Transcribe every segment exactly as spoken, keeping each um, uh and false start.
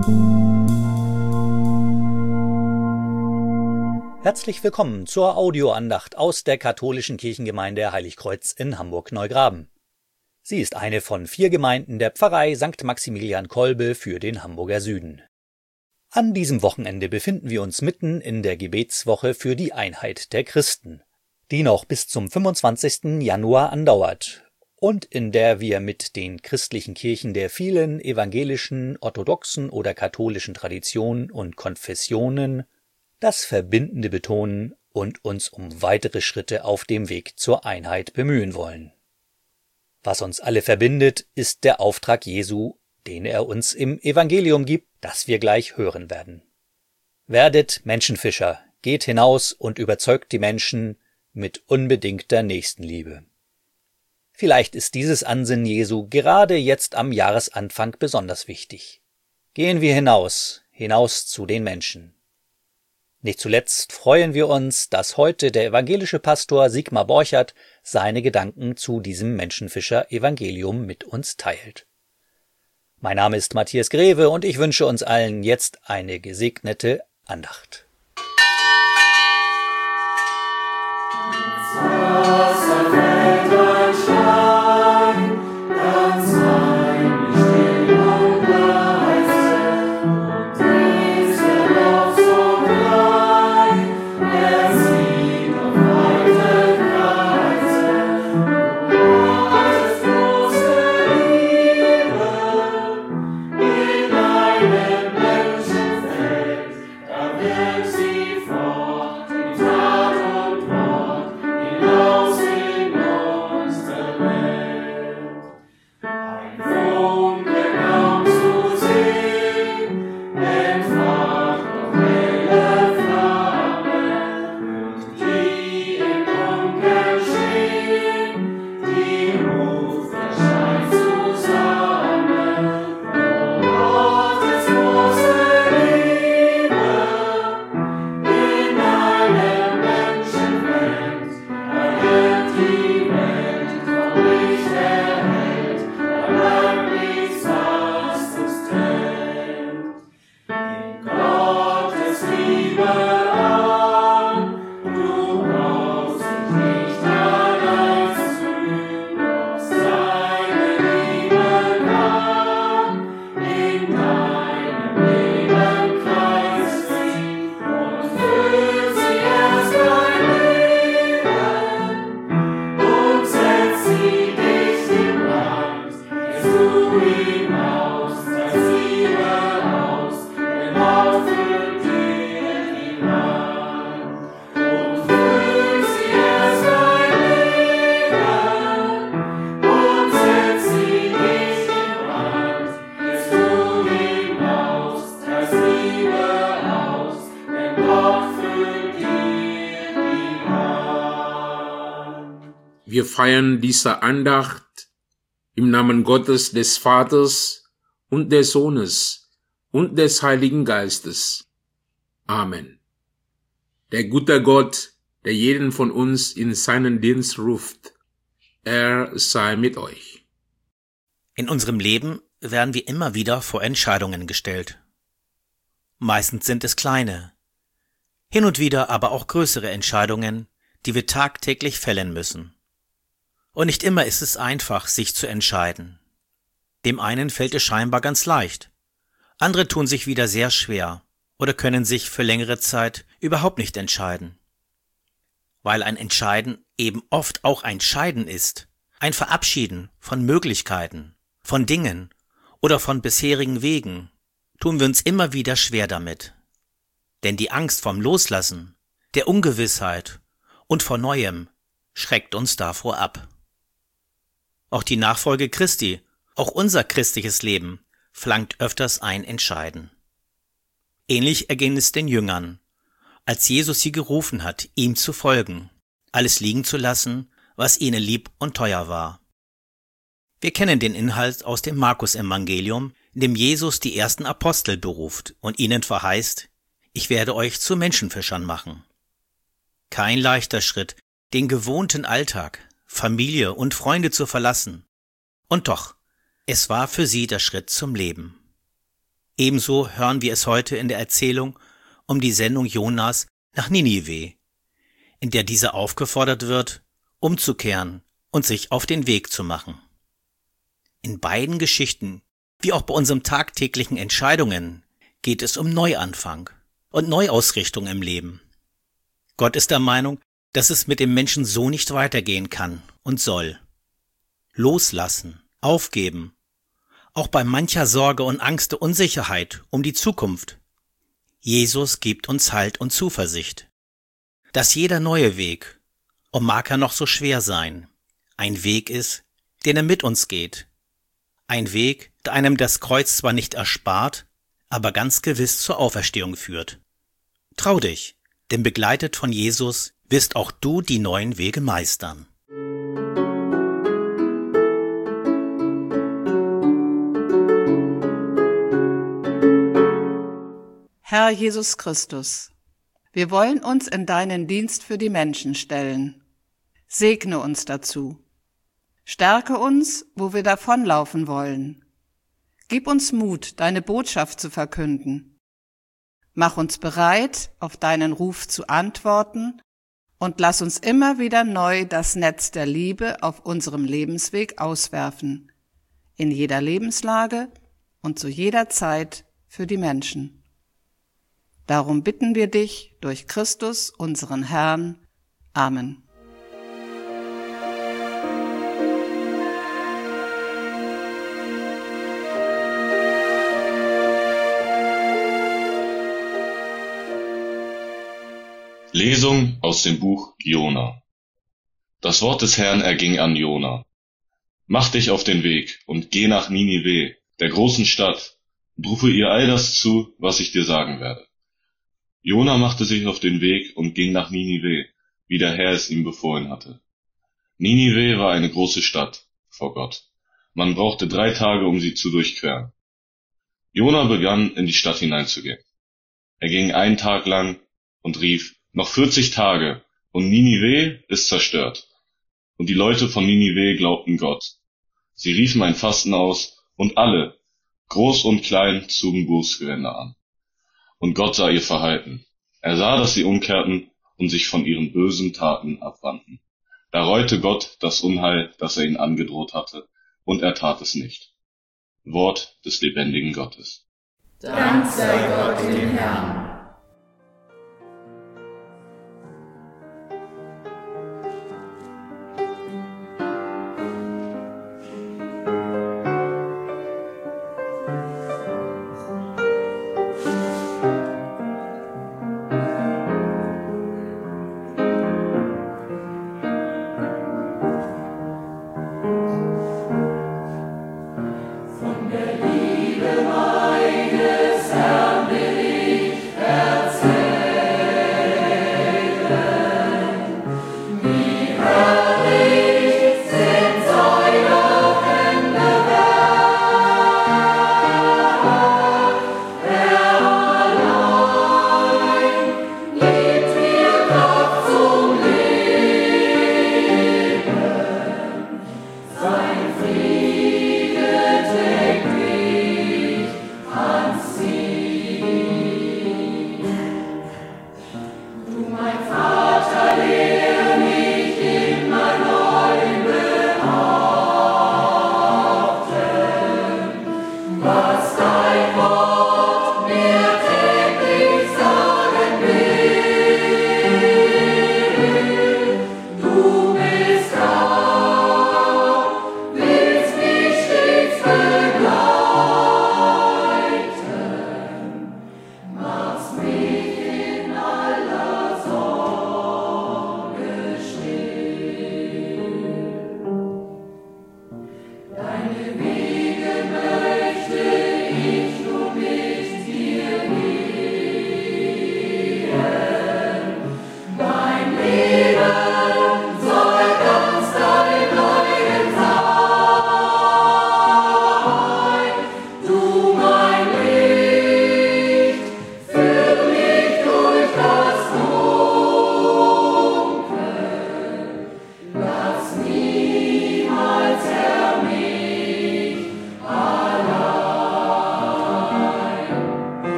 Herzlich willkommen zur Audioandacht aus der katholischen Kirchengemeinde Heiligkreuz in Hamburg-Neugraben. Sie ist eine von vier Gemeinden der Pfarrei Sankt Maximilian Kolbe für den Hamburger Süden. An diesem Wochenende befinden wir uns mitten in der Gebetswoche für die Einheit der Christen, die noch bis zum fünfundzwanzigsten Januar andauert und in der wir mit den christlichen Kirchen der vielen evangelischen, orthodoxen oder katholischen Traditionen und Konfessionen das Verbindende betonen und uns um weitere Schritte auf dem Weg zur Einheit bemühen wollen. Was uns alle verbindet, ist der Auftrag Jesu, den er uns im Evangelium gibt, das wir gleich hören werden. Werdet Menschenfischer, geht hinaus und überzeugt die Menschen mit unbedingter Nächstenliebe. Vielleicht ist dieses Ansinnen Jesu gerade jetzt am Jahresanfang besonders wichtig. Gehen wir hinaus, hinaus zu den Menschen. Nicht zuletzt freuen wir uns, dass heute der evangelische Pastor Sigmar Borchert seine Gedanken zu diesem Menschenfischer-Evangelium mit uns teilt. Mein Name ist Matthias Greve und ich wünsche uns allen jetzt eine gesegnete Andacht. Wir feiern diese Andacht im Namen Gottes, des Vaters und des Sohnes und des Heiligen Geistes. Amen. Der gute Gott, der jeden von uns in seinen Dienst ruft, er sei mit euch. In unserem Leben werden wir immer wieder vor Entscheidungen gestellt. Meistens sind es kleine, hin und wieder aber auch größere Entscheidungen, die wir tagtäglich fällen müssen. Und nicht immer ist es einfach, sich zu entscheiden. Dem einen fällt es scheinbar ganz leicht, andere tun sich wieder sehr schwer oder können sich für längere Zeit überhaupt nicht entscheiden. Weil ein Entscheiden eben oft auch ein Scheiden ist, ein Verabschieden von Möglichkeiten, von Dingen oder von bisherigen Wegen, tun wir uns immer wieder schwer damit. Denn die Angst vom Loslassen, der Ungewissheit und vor Neuem schreckt uns davor ab. Auch die Nachfolge Christi, auch unser christliches Leben, flankt öfters ein Entscheiden. Ähnlich erging es den Jüngern, als Jesus sie gerufen hat, ihm zu folgen, alles liegen zu lassen, was ihnen lieb und teuer war. Wir kennen den Inhalt aus dem Markus-Evangelium, in dem Jesus die ersten Apostel beruft und ihnen verheißt, ich werde euch zu Menschenfischern machen. Kein leichter Schritt, den gewohnten Alltag, Familie und Freunde zu verlassen. Und doch, es war für sie der Schritt zum Leben. Ebenso hören wir es heute in der Erzählung um die Sendung Jonas nach Ninive, in der dieser aufgefordert wird, umzukehren und sich auf den Weg zu machen. In beiden Geschichten, wie auch bei unseren tagtäglichen Entscheidungen, geht es um Neuanfang und Neuausrichtung im Leben. Gott ist der Meinung, dass es mit dem Menschen so nicht weitergehen kann und soll. Loslassen, aufgeben, auch bei mancher Sorge und Angst und Unsicherheit um die Zukunft. Jesus gibt uns Halt und Zuversicht, dass jeder neue Weg, und mag er noch so schwer sein, ein Weg ist, den er mit uns geht. Ein Weg, der einem das Kreuz zwar nicht erspart, aber ganz gewiss zur Auferstehung führt. Trau dich, denn begleitet von Jesus wirst auch du die neuen Wege meistern. Herr Jesus Christus, wir wollen uns in deinen Dienst für die Menschen stellen. Segne uns dazu. Stärke uns, wo wir davonlaufen wollen. Gib uns Mut, deine Botschaft zu verkünden. Mach uns bereit, auf deinen Ruf zu antworten und lass uns immer wieder neu das Netz der Liebe auf unserem Lebensweg auswerfen, in jeder Lebenslage und zu jeder Zeit für die Menschen. Darum bitten wir dich durch Christus, unseren Herrn. Amen. Lesung aus dem Buch Jona. Das Wort des Herrn erging an Jona. Mach dich auf den Weg und geh nach Ninive, der großen Stadt, und rufe ihr all das zu, was ich dir sagen werde. Jona machte sich auf den Weg und ging nach Ninive, wie der Herr es ihm befohlen hatte. Ninive war eine große Stadt vor Gott. Man brauchte drei Tage, um sie zu durchqueren. Jona begann, in die Stadt hineinzugehen. Er ging einen Tag lang und rief: Noch vierzig Tage, und Ninive ist zerstört. Und die Leute von Ninive glaubten Gott. Sie riefen ein Fasten aus, und alle, groß und klein, zogen Bußgewänder an. Und Gott sah ihr Verhalten. Er sah, dass sie umkehrten und sich von ihren bösen Taten abwandten. Da reute Gott das Unheil, das er ihnen angedroht hatte, und er tat es nicht. Wort des lebendigen Gottes. Dank sei Gott dem Herrn.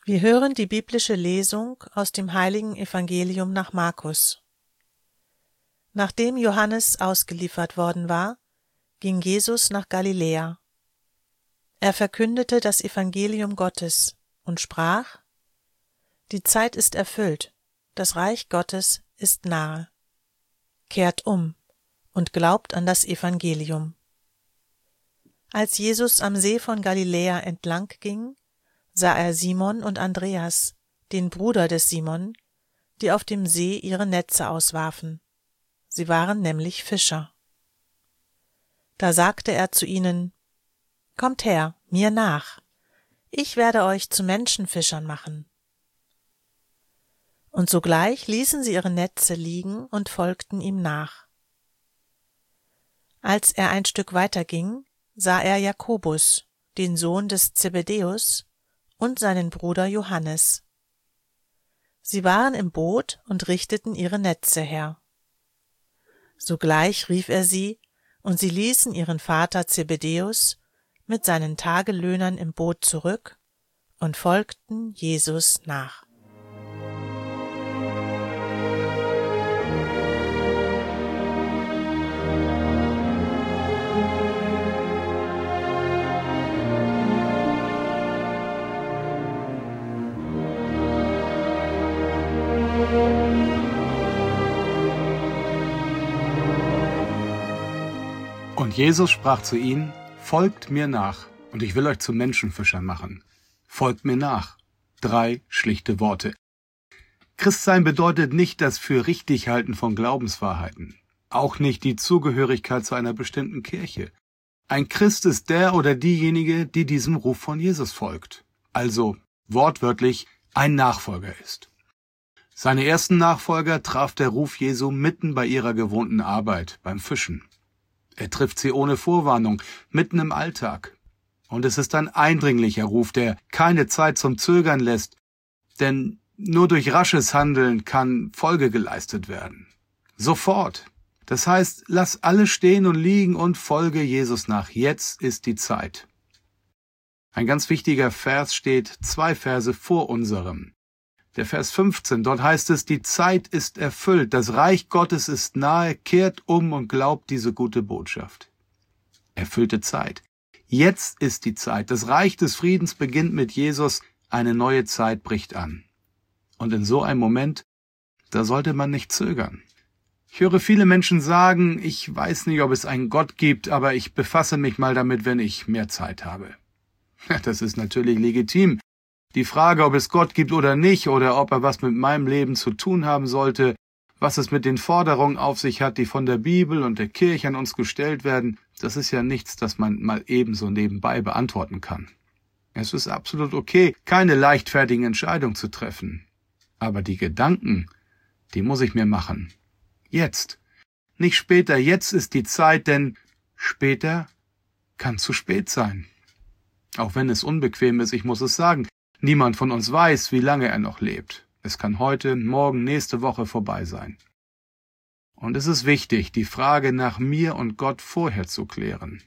Wir hören die biblische Lesung aus dem heiligen Evangelium nach Markus. Nachdem Johannes ausgeliefert worden war, ging Jesus nach Galiläa. Er verkündete das Evangelium Gottes und sprach: Die Zeit ist erfüllt, das Reich Gottes ist nahe. Kehrt um und glaubt an das Evangelium. Als Jesus am See von Galiläa entlang ging, sah er Simon und Andreas, den Bruder des Simon, die auf dem See ihre Netze auswarfen. Sie waren nämlich Fischer. Da sagte er zu ihnen: Kommt her, mir nach, ich werde euch zu Menschenfischern machen. Und sogleich ließen sie ihre Netze liegen und folgten ihm nach. Als er ein Stück weiter ging, sah er Jakobus, den Sohn des Zebedäus, und seinen Bruder Johannes. Sie waren im Boot und richteten ihre Netze her. Sogleich rief er sie, und sie ließen ihren Vater Zebedäus mit seinen Tagelöhnern im Boot zurück und folgten Jesus nach. Und Jesus sprach zu ihnen: Folgt mir nach, und ich will euch zu Menschenfischern machen. Folgt mir nach. Drei schlichte Worte. Christsein bedeutet nicht das für richtig halten von Glaubenswahrheiten. Auch nicht die Zugehörigkeit zu einer bestimmten Kirche. Ein Christ ist der oder diejenige, die diesem Ruf von Jesus folgt. Also wortwörtlich ein Nachfolger ist. Seine ersten Nachfolger traf der Ruf Jesu mitten bei ihrer gewohnten Arbeit, beim Fischen. Er trifft sie ohne Vorwarnung, mitten im Alltag. Und es ist ein eindringlicher Ruf, der keine Zeit zum Zögern lässt, denn nur durch rasches Handeln kann Folge geleistet werden. Sofort. Das heißt, lass alles stehen und liegen und folge Jesus nach. Jetzt ist die Zeit. Ein ganz wichtiger Vers steht zwei Verse vor unserem. Der Vers fünfzehn, dort heißt es: Die Zeit ist erfüllt, das Reich Gottes ist nahe, kehrt um und glaubt diese gute Botschaft. Erfüllte Zeit. Jetzt ist die Zeit. Das Reich des Friedens beginnt mit Jesus, eine neue Zeit bricht an. Und in so einem Moment, da sollte man nicht zögern. Ich höre viele Menschen sagen: Ich weiß nicht, ob es einen Gott gibt, aber ich befasse mich mal damit, wenn ich mehr Zeit habe. Ja, das ist natürlich legitim. Die Frage, ob es Gott gibt oder nicht, oder ob er was mit meinem Leben zu tun haben sollte, was es mit den Forderungen auf sich hat, die von der Bibel und der Kirche an uns gestellt werden, das ist ja nichts, das man mal ebenso nebenbei beantworten kann. Es ist absolut okay, keine leichtfertigen Entscheidungen zu treffen. Aber die Gedanken, die muss ich mir machen. Jetzt. Nicht später, jetzt ist die Zeit, denn später kann zu spät sein. Auch wenn es unbequem ist, ich muss es sagen. Niemand von uns weiß, wie lange er noch lebt. Es kann heute, morgen, nächste Woche vorbei sein. Und es ist wichtig, die Frage nach mir und Gott vorher zu klären.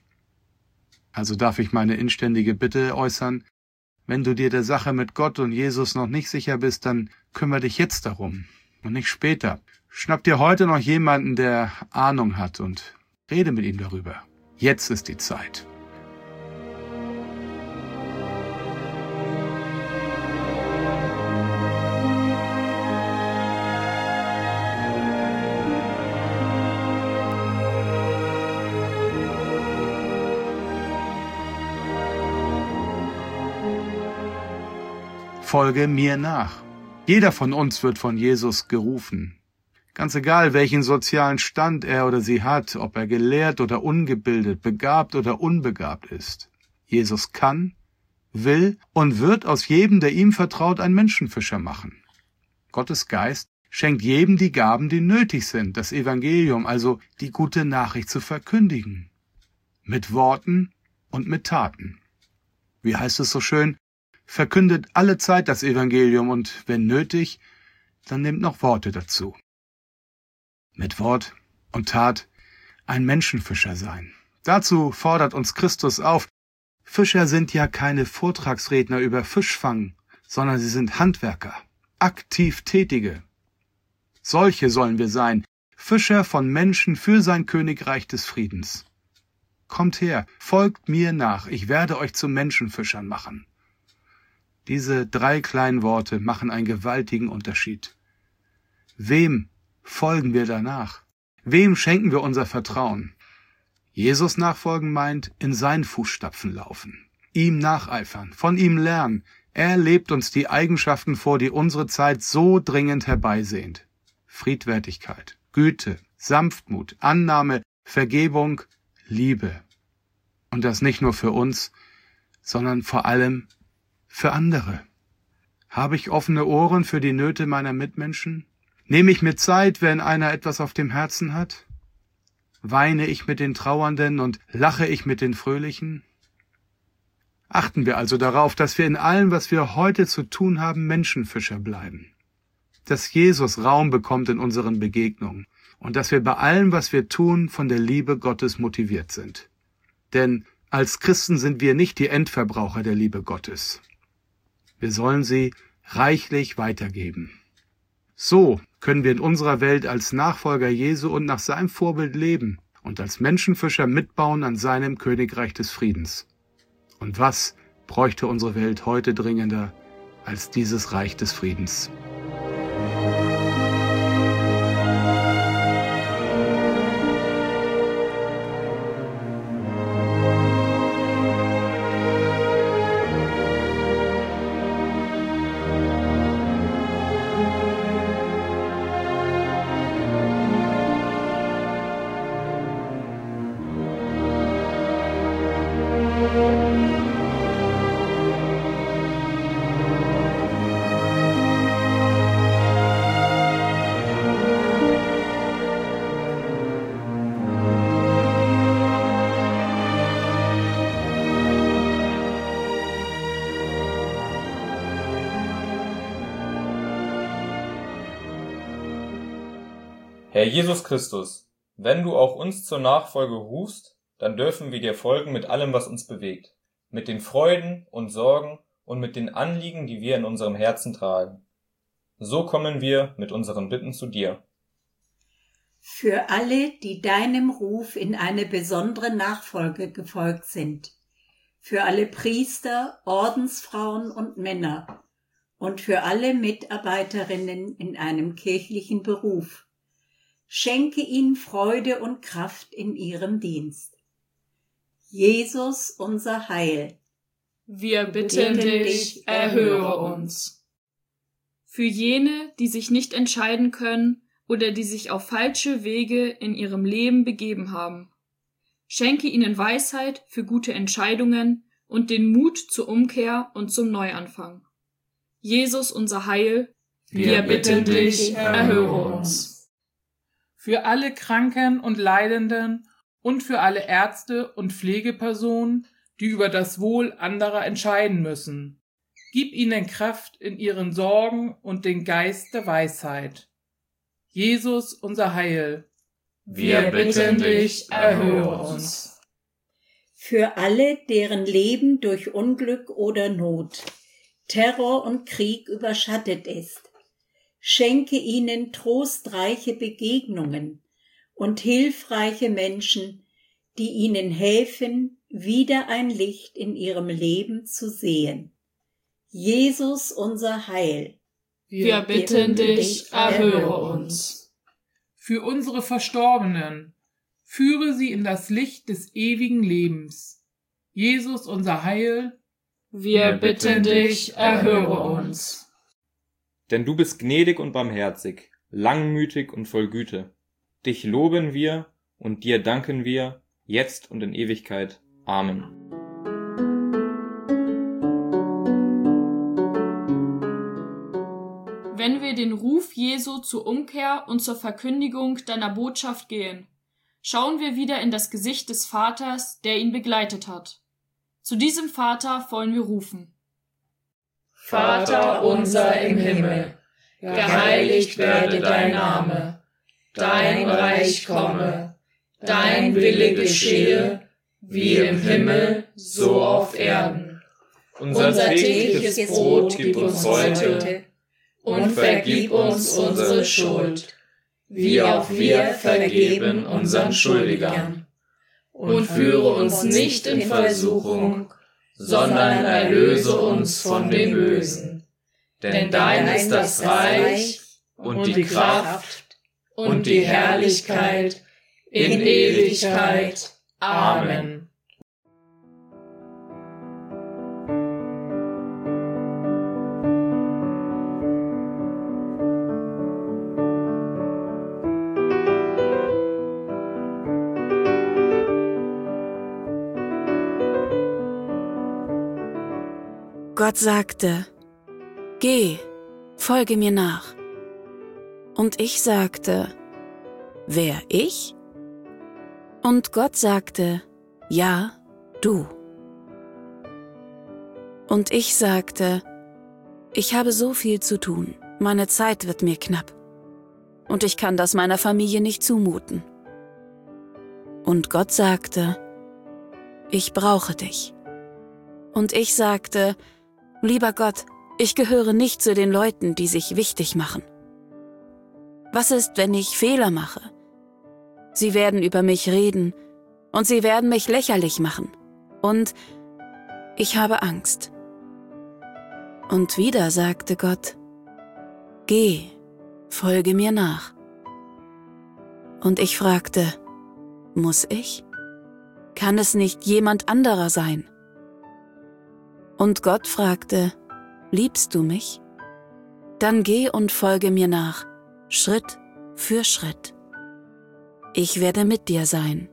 Also darf ich meine inständige Bitte äußern: Wenn du dir der Sache mit Gott und Jesus noch nicht sicher bist, dann kümmere dich jetzt darum und nicht später. Schnapp dir heute noch jemanden, der Ahnung hat, und rede mit ihm darüber. Jetzt ist die Zeit. Folge mir nach. Jeder von uns wird von Jesus gerufen. Ganz egal, welchen sozialen Stand er oder sie hat, ob er gelehrt oder ungebildet, begabt oder unbegabt ist. Jesus kann, will und wird aus jedem, der ihm vertraut, einen Menschenfischer machen. Gottes Geist schenkt jedem die Gaben, die nötig sind, das Evangelium, also die gute Nachricht zu verkündigen. Mit Worten und mit Taten. Wie heißt es so schön? Verkündet alle Zeit das Evangelium und, wenn nötig, dann nehmt noch Worte dazu. Mit Wort und Tat ein Menschenfischer sein. Dazu fordert uns Christus auf. Fischer sind ja keine Vortragsredner über Fischfang, sondern sie sind Handwerker, aktiv Tätige. Solche sollen wir sein, Fischer von Menschen für sein Königreich des Friedens. Kommt her, folgt mir nach, ich werde euch zu Menschenfischern machen. Diese drei kleinen Worte machen einen gewaltigen Unterschied. Wem folgen wir danach? Wem schenken wir unser Vertrauen? Jesus nachfolgen meint, in seinen Fußstapfen laufen, ihm nacheifern, von ihm lernen. Er lebt uns die Eigenschaften vor, die unsere Zeit so dringend herbeisehnt. Friedfertigkeit, Güte, Sanftmut, Annahme, Vergebung, Liebe. Und das nicht nur für uns, sondern vor allem für andere. Habe ich offene Ohren für die Nöte meiner Mitmenschen? Nehme ich mir Zeit, wenn einer etwas auf dem Herzen hat? Weine ich mit den Trauernden und lache ich mit den Fröhlichen? Achten wir also darauf, dass wir in allem, was wir heute zu tun haben, Menschenfischer bleiben. Dass Jesus Raum bekommt in unseren Begegnungen und dass wir bei allem, was wir tun, von der Liebe Gottes motiviert sind. Denn als Christen sind wir nicht die Endverbraucher der Liebe Gottes. Wir sollen sie reichlich weitergeben. So können wir in unserer Welt als Nachfolger Jesu und nach seinem Vorbild leben und als Menschenfischer mitbauen an seinem Königreich des Friedens. Und was bräuchte unsere Welt heute dringender als dieses Reich des Friedens? Herr Jesus Christus, wenn du auch uns zur Nachfolge rufst, dann dürfen wir dir folgen mit allem, was uns bewegt, mit den Freuden und Sorgen und mit den Anliegen, die wir in unserem Herzen tragen. So kommen wir mit unseren Bitten zu dir. Für alle, die deinem Ruf in eine besondere Nachfolge gefolgt sind, für alle Priester, Ordensfrauen und Männer und für alle Mitarbeiterinnen in einem kirchlichen Beruf, schenke ihnen Freude und Kraft in ihrem Dienst. Jesus, unser Heil. Wir bitten dich, erhöre uns. Für jene, die sich nicht entscheiden können oder die sich auf falsche Wege in ihrem Leben begeben haben, schenke ihnen Weisheit für gute Entscheidungen und den Mut zur Umkehr und zum Neuanfang. Jesus, unser Heil. Wir bitten dich, erhöre uns. Für alle Kranken und Leidenden und für alle Ärzte und Pflegepersonen, die über das Wohl anderer entscheiden müssen. Gib ihnen Kraft in ihren Sorgen und den Geist der Weisheit. Jesus, unser Heil. Wir bitten dich, erhöre uns. Für alle, deren Leben durch Unglück oder Not, Terror und Krieg überschattet ist, schenke ihnen trostreiche Begegnungen und hilfreiche Menschen, die ihnen helfen, wieder ein Licht in ihrem Leben zu sehen. Jesus, unser Heil. Wir bitten dich, erhöre uns. Für unsere Verstorbenen, führe sie in das Licht des ewigen Lebens. Jesus, unser Heil. Wir bitten dich, erhöre uns. Denn du bist gnädig und barmherzig, langmütig und voll Güte. Dich loben wir und dir danken wir, jetzt und in Ewigkeit. Amen. Wenn wir den Ruf Jesu zur Umkehr und zur Verkündigung deiner Botschaft gehen, schauen wir wieder in das Gesicht des Vaters, der ihn begleitet hat. Zu diesem Vater wollen wir rufen. Vater unser im Himmel, geheiligt werde dein Name, dein Reich komme, dein Wille geschehe, wie im Himmel, so auf Erden. Unser tägliches Brot gib uns heute und vergib uns unsere Schuld, wie auch wir vergeben unseren Schuldigern. Und führe uns nicht in Versuchung, sondern erlöse uns von dem Bösen. Denn dein ist das Reich und die Kraft und die Herrlichkeit in Ewigkeit. Amen. Gott sagte, geh, folge mir nach. Und ich sagte, wer ich? Und Gott sagte, ja, du. Und ich sagte, ich habe so viel zu tun, meine Zeit wird mir knapp. Und ich kann das meiner Familie nicht zumuten. Und Gott sagte, ich brauche dich. Und ich sagte, lieber Gott, ich gehöre nicht zu den Leuten, die sich wichtig machen. Was ist, wenn ich Fehler mache? Sie werden über mich reden und sie werden mich lächerlich machen. Und ich habe Angst. Und wieder sagte Gott, geh, folge mir nach. Und ich fragte, muss ich? Kann es nicht jemand anderer sein? Und Gott fragte, liebst du mich? Dann geh und folge mir nach, Schritt für Schritt. Ich werde mit dir sein.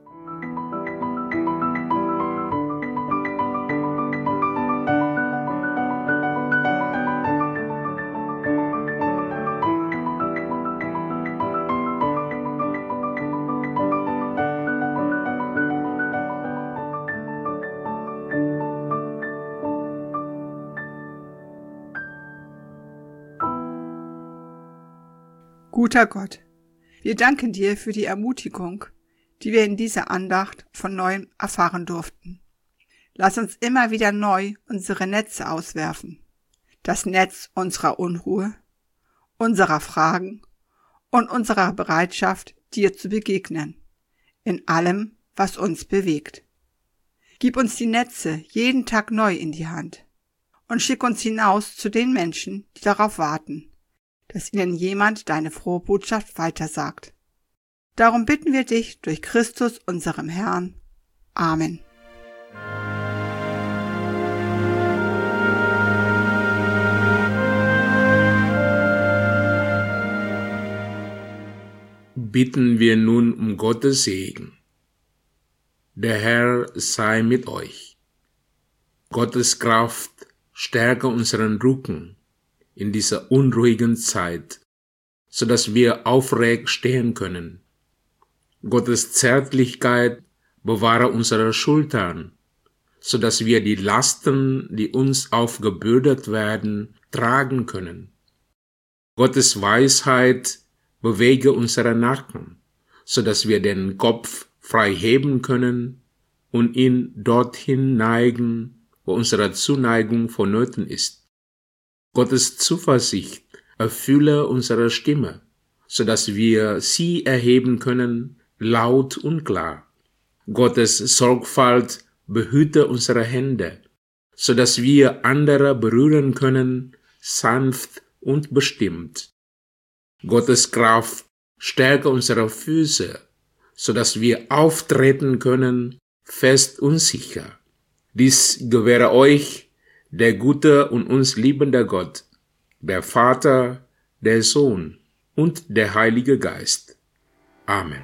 Guter Gott, wir danken dir für die Ermutigung, die wir in dieser Andacht von neuem erfahren durften. Lass uns immer wieder neu unsere Netze auswerfen. Das Netz unserer Unruhe, unserer Fragen und unserer Bereitschaft, dir zu begegnen, in allem, was uns bewegt. Gib uns die Netze jeden Tag neu in die Hand und schick uns hinaus zu den Menschen, die darauf warten, dass ihnen jemand deine frohe Botschaft weitersagt. Darum bitten wir dich durch Christus, unserem Herrn. Amen. Bitten wir nun um Gottes Segen. Der Herr sei mit euch. Gottes Kraft stärke unseren Rücken in dieser unruhigen Zeit, so dass wir aufrecht stehen können. Gottes Zärtlichkeit bewahre unsere Schultern, so dass wir die Lasten, die uns aufgebürdet werden, tragen können. Gottes Weisheit bewege unsere Nacken, so dass wir den Kopf frei heben können und ihn dorthin neigen, wo unsere Zuneigung vonnöten ist. Gottes Zuversicht erfülle unsere Stimme, so dass wir sie erheben können, laut und klar. Gottes Sorgfalt behüte unsere Hände, so dass wir andere berühren können, sanft und bestimmt. Gottes Kraft stärke unsere Füße, so dass wir auftreten können, fest und sicher. Dies gewähre euch der gute und uns liebende Gott, der Vater, der Sohn und der Heilige Geist. Amen.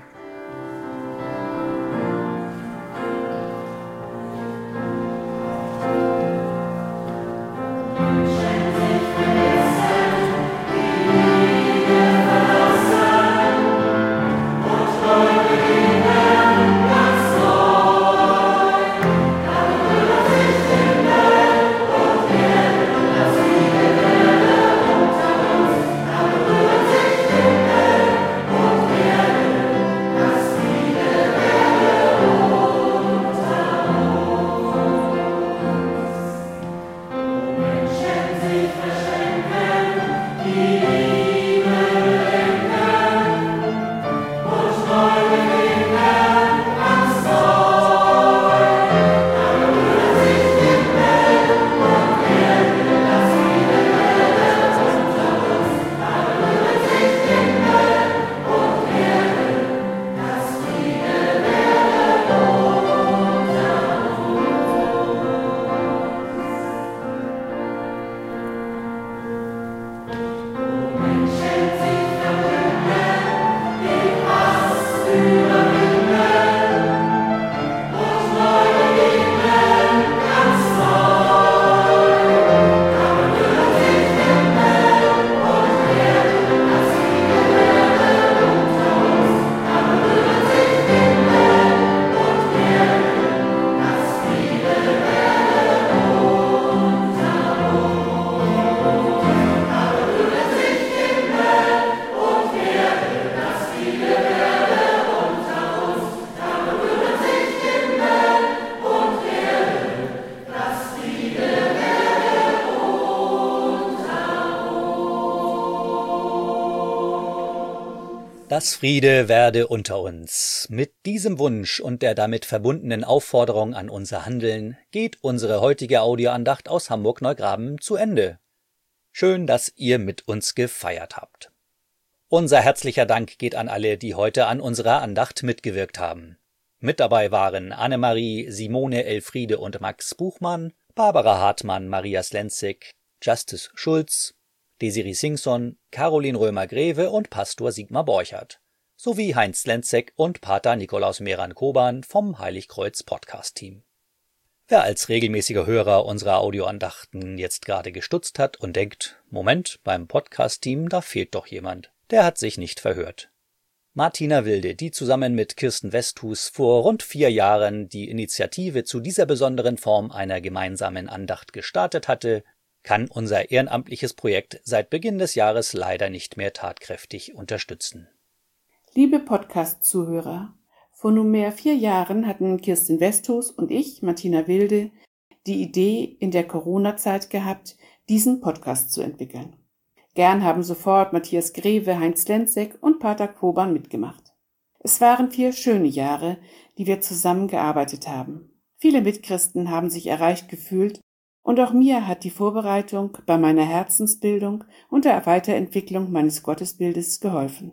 Das Friede werde unter uns. Mit diesem Wunsch und der damit verbundenen Aufforderung an unser Handeln geht unsere heutige Audioandacht aus Hamburg-Neugraben zu Ende. Schön, dass ihr mit uns gefeiert habt. Unser herzlicher Dank geht an alle, die heute an unserer Andacht mitgewirkt haben. Mit dabei waren Annemarie, Simone Elfriede und Max Buchmann, Barbara Hartmann, Maria Slenzig, Justice Schulz, Desiree Singson, Caroline Römer-Greve und Pastor Sigmar Borchert, sowie Heinz Slenzek und Pater Nikolaus Meran-Koban vom Heiligkreuz-Podcast-Team. Wer als regelmäßiger Hörer unserer Audioandachten jetzt gerade gestutzt hat und denkt, Moment, beim Podcast-Team, da fehlt doch jemand, der hat sich nicht verhört. Martina Wilde, die zusammen mit Kirsten Westhus vor rund vier Jahren die Initiative zu dieser besonderen Form einer gemeinsamen Andacht gestartet hatte, kann unser ehrenamtliches Projekt seit Beginn des Jahres leider nicht mehr tatkräftig unterstützen. Liebe Podcast-Zuhörer, vor nunmehr vier Jahren hatten Kirsten Westhus und ich, Martina Wilde, die Idee in der Corona-Zeit gehabt, diesen Podcast zu entwickeln. Gern haben sofort Matthias Greve, Heinz Lenzek und Pater Koban mitgemacht. Es waren vier schöne Jahre, die wir zusammen gearbeitet haben. Viele Mitchristen haben sich erreicht gefühlt, und auch mir hat die Vorbereitung bei meiner Herzensbildung und der Weiterentwicklung meines Gottesbildes geholfen.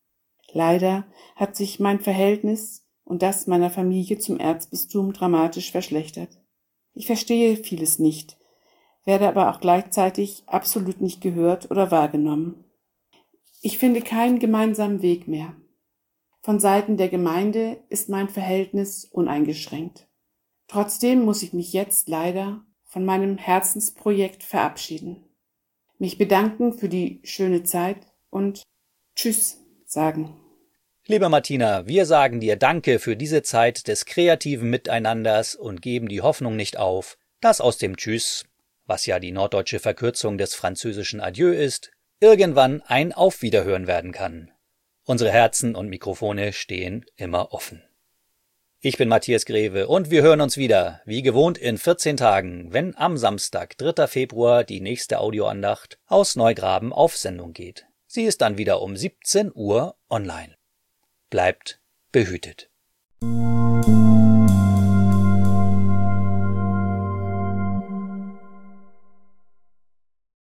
Leider hat sich mein Verhältnis und das meiner Familie zum Erzbistum dramatisch verschlechtert. Ich verstehe vieles nicht, werde aber auch gleichzeitig absolut nicht gehört oder wahrgenommen. Ich finde keinen gemeinsamen Weg mehr. Von Seiten der Gemeinde ist mein Verhältnis uneingeschränkt. Trotzdem muss ich mich jetzt leider von meinem Herzensprojekt verabschieden, mich bedanken für die schöne Zeit und Tschüss sagen. Liebe Martina, wir sagen dir Danke für diese Zeit des kreativen Miteinanders und geben die Hoffnung nicht auf, dass aus dem Tschüss, was ja die norddeutsche Verkürzung des französischen Adieu ist, irgendwann ein Auf Wiederhören werden kann. Unsere Herzen und Mikrofone stehen immer offen. Ich bin Matthias Greve und wir hören uns wieder, wie gewohnt in vierzehn Tagen, wenn am Samstag, dritter Februar, die nächste Audioandacht aus Neugraben auf Sendung geht. Sie ist dann wieder um siebzehn Uhr online. Bleibt behütet.